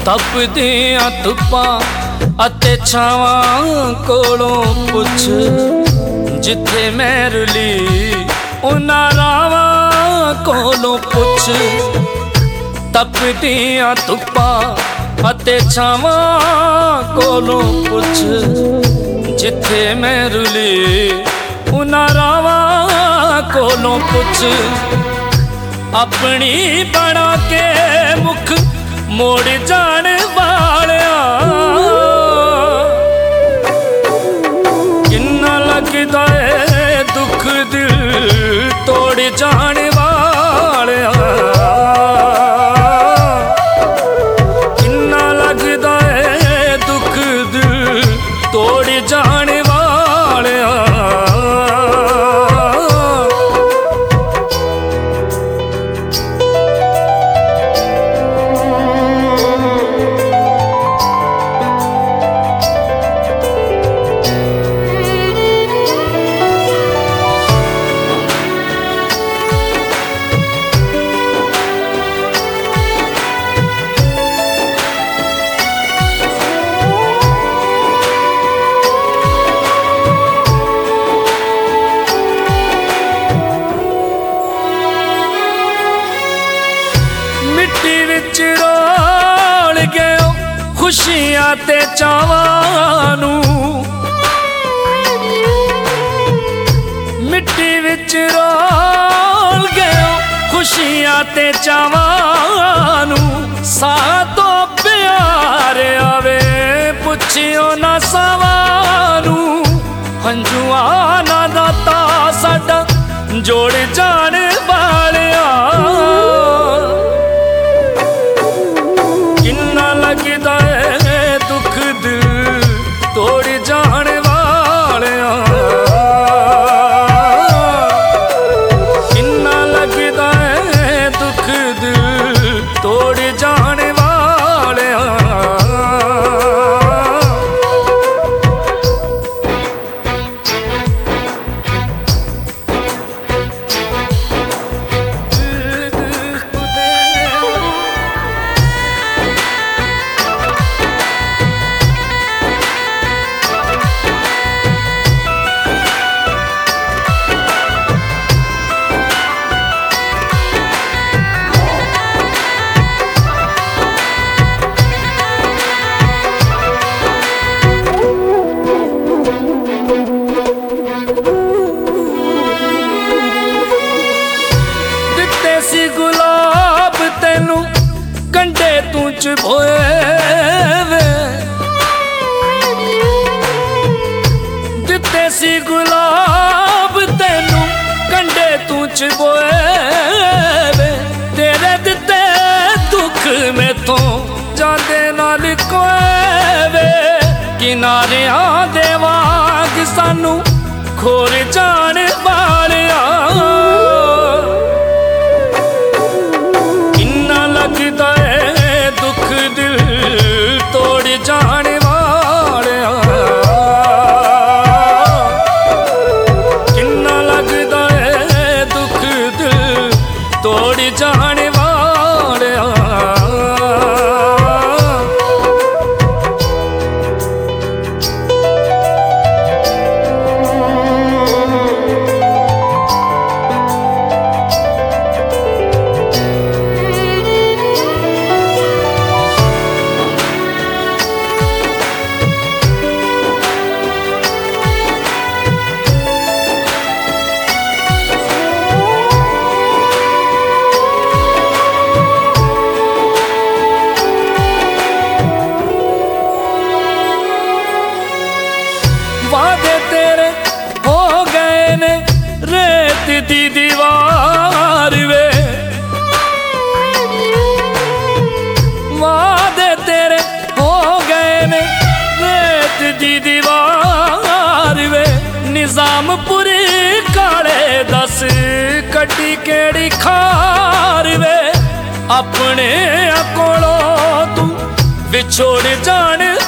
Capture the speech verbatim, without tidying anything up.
ਤਪਦੀਆਂ ਧੁੱਪਾਂ ਅਤੇ ਛਾਵਾਂ ਕੋਲੋਂ ਪੁੱਛ, ਜਿੱਥੇ ਮੈਂ ਰੁਲੀ ਉਹਨਾਂ ਰਾਵਾਂ ਕੋਲੋਂ ਪੁੱਛ। ਤਪਦੀਆਂ ਧੁੱਪਾਂ ਅਤੇ ਛਾਵਾਂ ਕੋਲੋਂ ਪੁੱਛ, ਜਿੱਥੇ ਮੈਂ ਰੁਲੀ ਉਹਨਾਂ ਰਾਵਾਂ ਕੋਲੋਂ ਪੁੱਛ। ਆਪਣੀ ਬਣਾ ਕੇ ਮੁਖ मोड़ जाने वालिया किन्ना लगदा है दुख दिल तोड़ जाने वालिया। किन्ना लगदा है दुख दिल तोड़ जाने वालिया। मिट्टी विच रोल गए खुशियां ते चावां नूं। मिट्टी विच रोल गए खुशियां ते चावां नूं। साह तो प्यार आवे पुछियो ना सावां नूं। हंजुआं ना दाता साडा जोड़ जाने वालिया। लगदा है दुख दिल तोड़ जाने वालिया। किन्ना लगदा है दुख दिल तोड़ जाने वालिया। गुलाब तेनू कंडे तू चुभोए वे। दिते सी गुलाब तेनू कंडे तू चुभोए वे। तेरे दिते दुख में तो जांदे नाल कोए वे। किनारियां दे वाग सानू खोर जाने वालिया। लगदा है दुख दिल तोड़ जाने वालिया। किन्ना लगदा है दुख दिल तोड़ जाने वालिया। वादे तेरे हो गए ने रेत दी दीवार वे। वादे तेरे हो गए ने रेत दी दीवार वे। निजामपुरी काले दस कड्डी केड़ी खार वे। अपने कोलों तू विछोड़ जाने